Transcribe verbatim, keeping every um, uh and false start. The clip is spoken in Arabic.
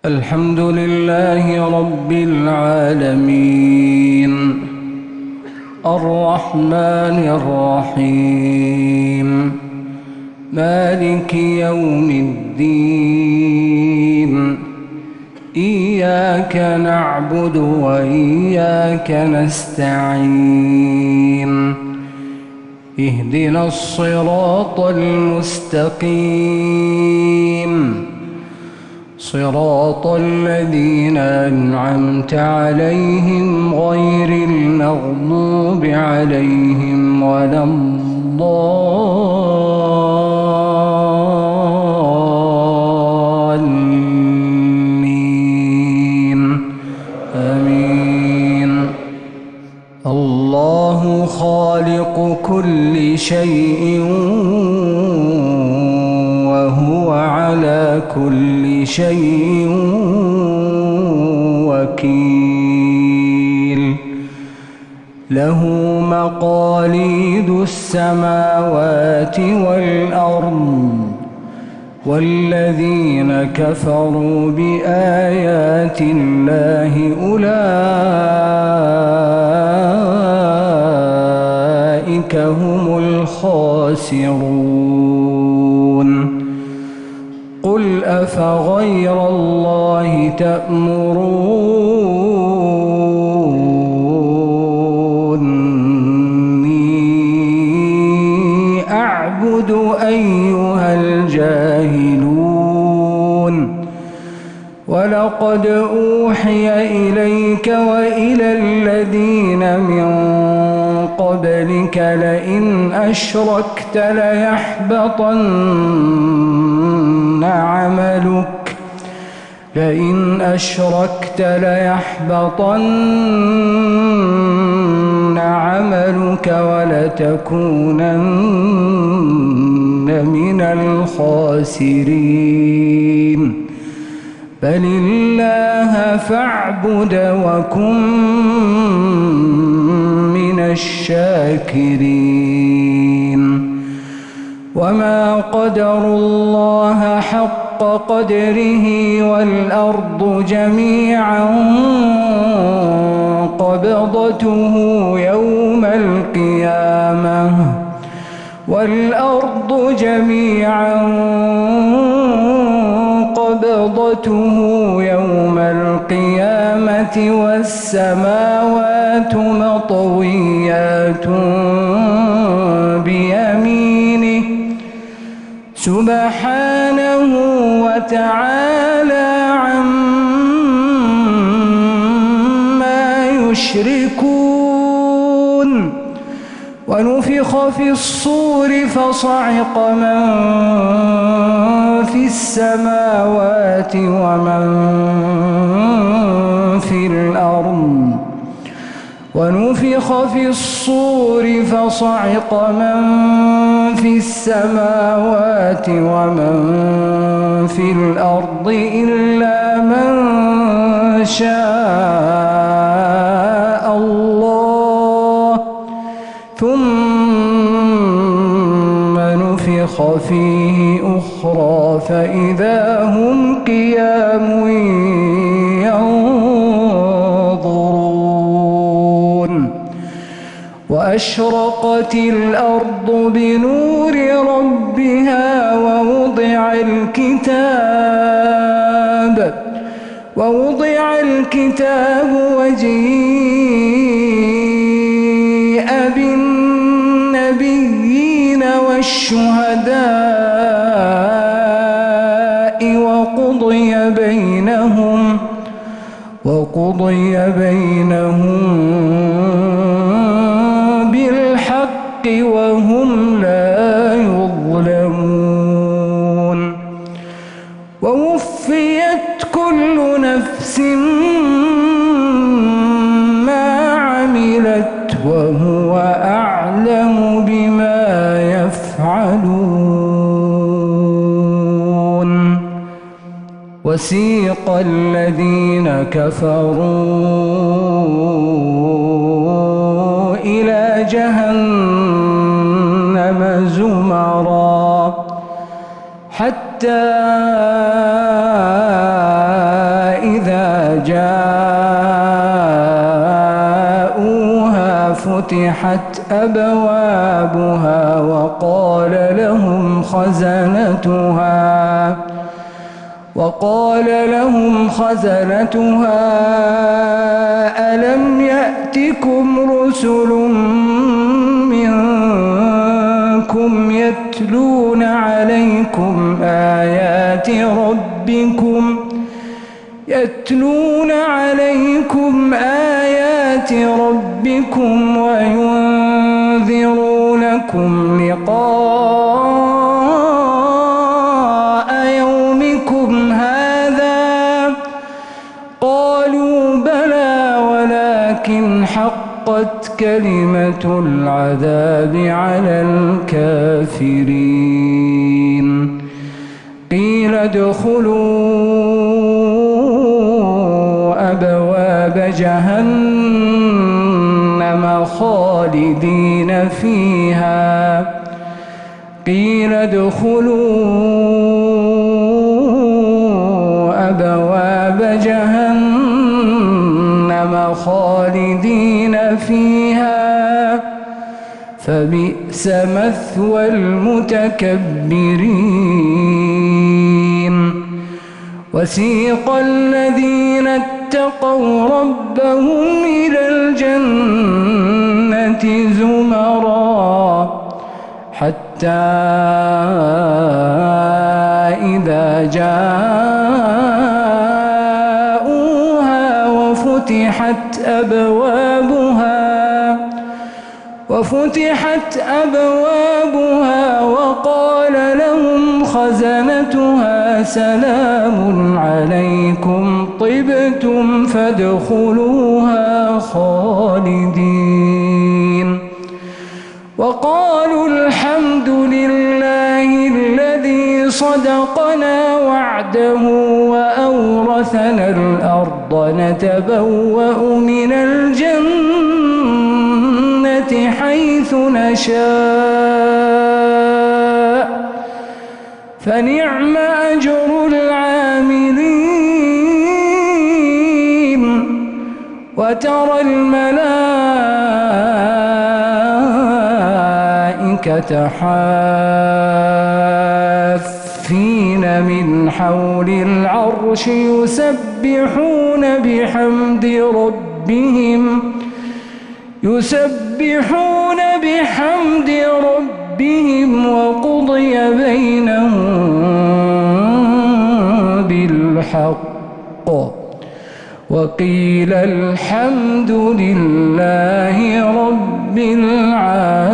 الحمد لله رب العالمين الرحمن الرحيم مالك يوم الدين إياك نعبد وإياك نستعين اهدنا الصراط المستقيم صراط الذين أنعمت عليهم غير المغضوب عليهم ولا الضالين آمين. الله خالق كل شيء وهو على كل شيء وكيل له مقاليد السماوات والأرض والذين كفروا بآيات الله أولئك هم الخاسرون. قل أفغير الله تأمروني أعبد أيها الجاهلون؟ ولقد أوحي إليك وإلى الذين من قبلك لئن أشركت ليحبطن عملك لئن أشركت ليحبطن عملك ولتكونن من الخاسرين. بل الله فاعبد وكن من الشاكرين. وما قدروا الله حق قدره والأرض جميعا قبضته يوم القيامة والأرض جميعا قبضته يوم القيامة والسماوات مطويات بيمينه سبحانه وتعالى عما يشركون. ونفخ في الصور فصعق من في السماوات ومن في الأرض ونفخ في الصور فصعق من في السماوات ومن في الأرض إلا من شاء الله ثم نفخ فيه أخرى فإذا هم قيام ينظرون. وأشرقت الأرض بنور ربها ووضع الكتاب ووضع الكتاب وجيء بالنبيين والشهداء وقضي بينهم وقضي بينهم بالحق وهم لا يظلمون. ووفيت كل نفس ما عملت وهو أعلم بما يفعلون. وسيق الذين كفروا إلى جهنم زمرا حتى جاءوها فتحت أبوابها وقال لهم خزنتها وقال لهم خزنتها ألم يأتكم رسل منكم يتلون عليكم آيات ربكم يتلون عليكم آيات ربكم وينذرونكم لقاء يومكم هذا قالوا بلى ولكن حقت كلمة العذاب على الكافرين قيل ادخلوا أبواب جهنم خالدين فيها قيل ادخلوا أبواب جهنم خالدين فيها فبئس مثوى المتكبرين وسيق الذين اتقوا ربهم إلى الجنة زمرا حتى إذا جاءوها وفتحت أبوابها وفتحت أبوابها وقال لهم خزنتها سلام عليكم طبتم فادخلوها خالدين وقالوا الحمد لله الذي صدقنا وعده وأورثنا الأرض نتبوأ من الجنة حيث نشاء فنعم أجر العاملين وترى الملائكة حافين من حول العرش يسبحون بحمد ربهم يسبحون بحمد ربهم وقضي بينهم بالحق وقيل الحمد لله رب العالمين.